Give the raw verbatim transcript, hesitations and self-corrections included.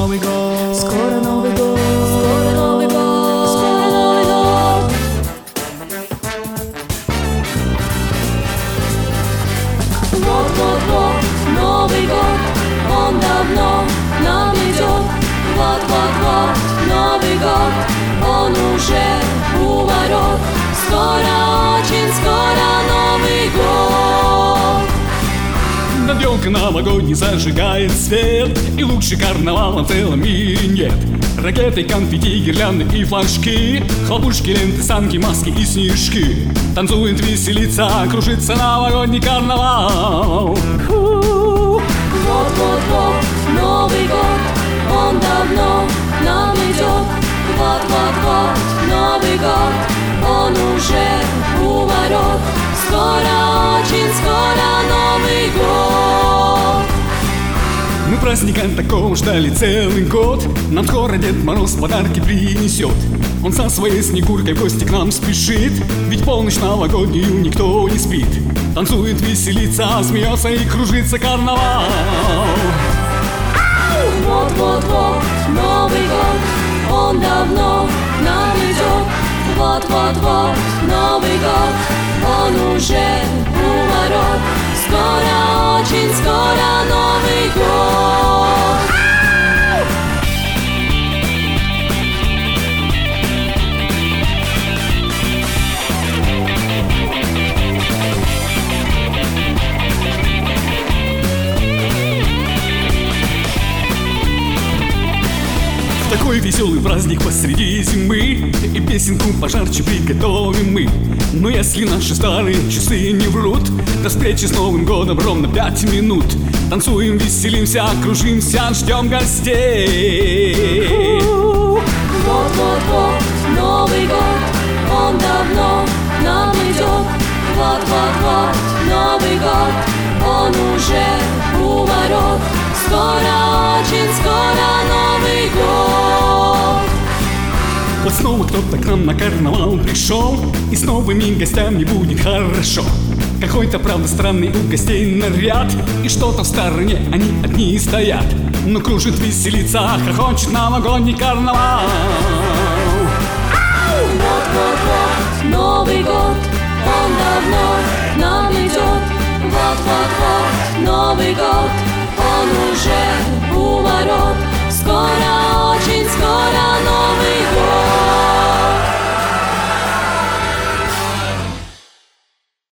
Новый год. Скоро Новый год. Скоро Новый год. Скоро Новый год. Вот-вот-вот Новый год, он давно нам идет. Вот-вот-вот Новый год, он уже у ворот. Скоро, очень скоро Новый год. Над елкой новогодней зажигает свет, и лучше карнавала в целом мире нет. Ракеты, конфетти, гирлянды и флажки, хлопушки, ленты, санки, маски и снежки. Танцует, веселится, кружится новогодний карнавал. Вот-вот-вот Новый год, он давно нам идет. Вот-вот-вот Новый год, он уже у ворот. Скоро, очень скоро Новый год. Мы праздника такого ждали целый год. Нам скоро Дед Мороз подарки принесет. Он со своей Снегуркой в гости к нам спешит, ведь полночь новогоднюю никто не спит. Танцует, веселится, смеется и кружится карнавал. Вот-вот-вот Новый год, он давно нам идет. Вот-вот-вот Новый год, он уже у ворот. Скоро, очень скоро Новый год. Такой веселый праздник посреди зимы, и песенку пожарче приготовим мы. Но если наши старые часы не врут, до встречи с Новым годом ровно пять минут. Танцуем, веселимся, кружимся, ждем гостей. Вот-вот-вот Новый год, он давно нам идет. Вот-вот-вот Новый год, он уже у ворот. Скоро, очень скоро Новый год. Вот снова кто-то к нам на карнавал пришел, и с новыми гостями будет хорошо. Какой-то, правда, странный у гостей наряд, и что-то в стороне они одни стоят. Но кружит, веселится, хохочет новогодний карнавал. Вот-вот-вот Новый год, он давно нам идет. Вот-вот-вот Новый год, он уже